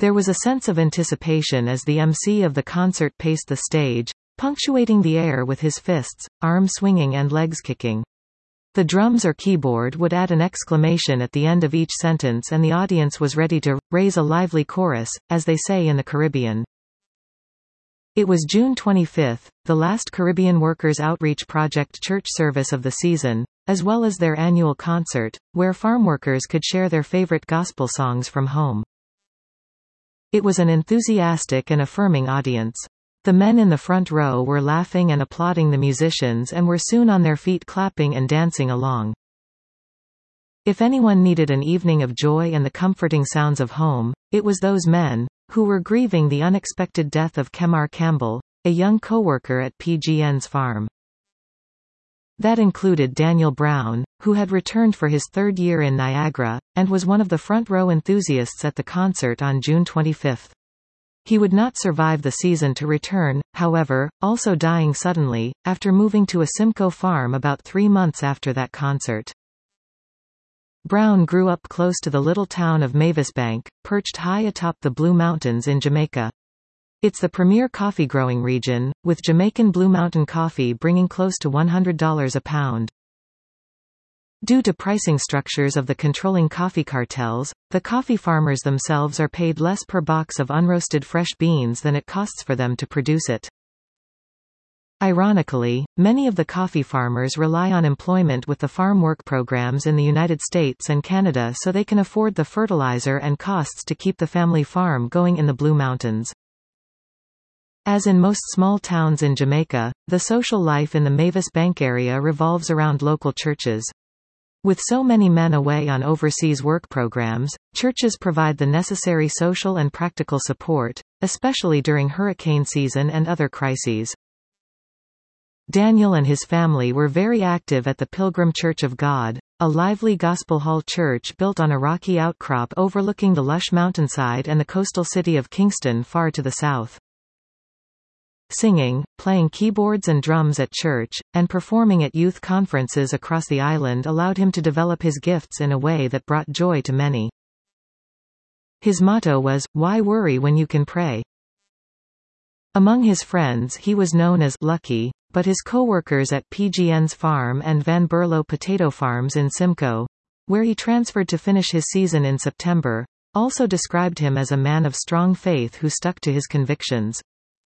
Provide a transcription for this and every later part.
There was a sense of anticipation as the MC of the concert paced the stage, punctuating the air with his fists, arms swinging and legs kicking. The drums or keyboard would add an exclamation at the end of each sentence and the audience was ready to raise a lively chorus, as they say in the Caribbean. It was June 25, the last Caribbean Workers Outreach Project church service of the season, as well as their annual concert, where farm workers could share their favorite gospel songs from home. It was an enthusiastic and affirming audience. The men in the front row were laughing and applauding the musicians and were soon on their feet clapping and dancing along. If anyone needed an evening of joy and the comforting sounds of home, it was those men, who were grieving the unexpected death of Kemar Campbell, a young co-worker at PGN's farm. That included Daniel Brown, who had returned for his third year in Niagara, and was one of the front-row enthusiasts at the concert on June 25. He would not survive the season to return, however, also dying suddenly, after moving to a Simcoe farm about 3 months after that concert. Brown grew up close to the little town of Mavisbank, perched high atop the Blue Mountains in Jamaica. It's the premier coffee-growing region, with Jamaican Blue Mountain coffee bringing close to $100 a pound. Due to pricing structures of the controlling coffee cartels, the coffee farmers themselves are paid less per box of unroasted fresh beans than it costs for them to produce it. Ironically, many of the coffee farmers rely on employment with the farm work programs in the United States and Canada so they can afford the fertilizer and costs to keep the family farm going in the Blue Mountains. As in most small towns in Jamaica, the social life in the Mavisbank area revolves around local churches. With so many men away on overseas work programs, churches provide the necessary social and practical support, especially during hurricane season and other crises. Daniel and his family were very active at the Pilgrim Church of God, a lively gospel hall church built on a rocky outcrop overlooking the lush mountainside and the coastal city of Kingston far to the south. Singing, playing keyboards and drums at church, and performing at youth conferences across the island allowed him to develop his gifts in a way that brought joy to many. His motto was, "Why worry when you can pray?" Among his friends he was known as Lucky, but his co-workers at PGN's farm and Van Berlo potato farms in Simcoe, where he transferred to finish his season in September, also described him as a man of strong faith who stuck to his convictions.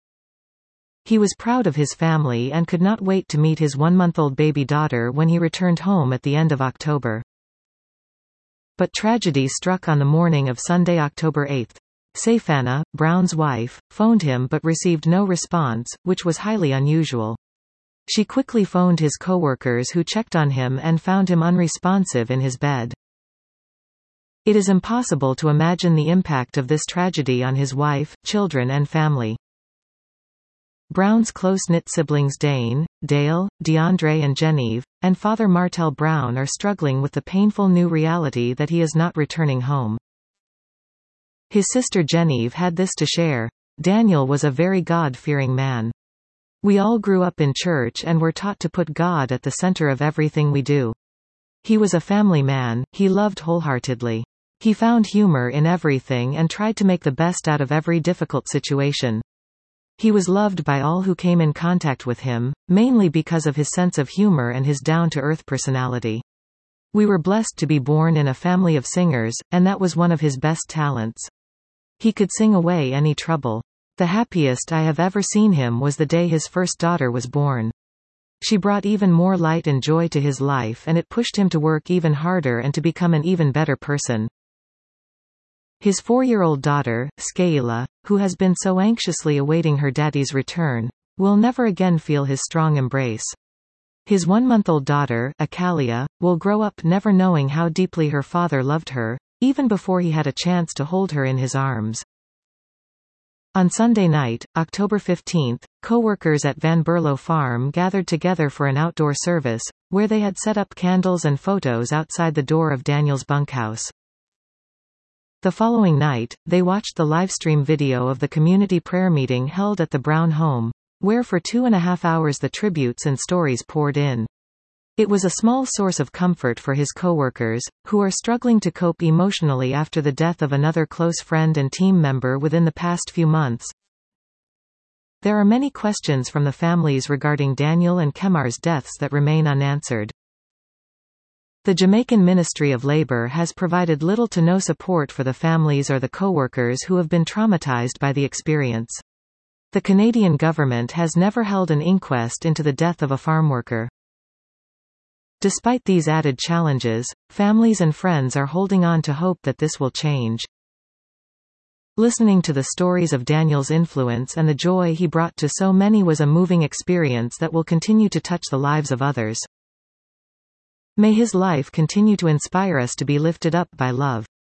He was proud of his family and could not wait to meet his 1-month-old baby daughter when he returned home at the end of October. But tragedy struck on the morning of Sunday, October 8. Safana, Brown's wife, phoned him but received no response, which was highly unusual. She quickly phoned his co-workers who checked on him and found him unresponsive in his bed. It is impossible to imagine the impact of this tragedy on his wife, children and family. Brown's close-knit siblings Dane, Dale, DeAndre and Genevieve, and Father Martel Brown are struggling with the painful new reality that he is not returning home. His sister Genevieve had this to share: "Daniel was a very God-fearing man. We all grew up in church and were taught to put God at the center of everything we do. He was a family man, he loved wholeheartedly. He found humor in everything and tried to make the best out of every difficult situation. He was loved by all who came in contact with him, mainly because of his sense of humor and his down-to-earth personality. We were blessed to be born in a family of singers, and that was one of his best talents. He could sing away any trouble. The happiest I have ever seen him was the day his first daughter was born. She brought even more light and joy to his life and it pushed him to work even harder and to become an even better person." His 4-year-old daughter, Skeila, who has been so anxiously awaiting her daddy's return, will never again feel his strong embrace. His 1-month-old daughter, Akalia, will grow up never knowing how deeply her father loved her, even before he had a chance to hold her in his arms. On Sunday night, October 15, co-workers at Van Berlo Farm gathered together for an outdoor service, where they had set up candles and photos outside the door of Daniel's bunkhouse. The following night, they watched the livestream video of the community prayer meeting held at the Brown home, where for 2.5 hours the tributes and stories poured in. It was a small source of comfort for his coworkers, who are struggling to cope emotionally after the death of another close friend and team member within the past few months. There are many questions from the families regarding Daniel and Kemar's deaths that remain unanswered. The Jamaican Ministry of Labour has provided little to no support for the families or the coworkers who have been traumatized by the experience. The Canadian government has never held an inquest into the death of a farm worker. Despite these added challenges, families and friends are holding on to hope that this will change. Listening to the stories of Daniel's influence and the joy he brought to so many was a moving experience that will continue to touch the lives of others. May his life continue to inspire us to be lifted up by love.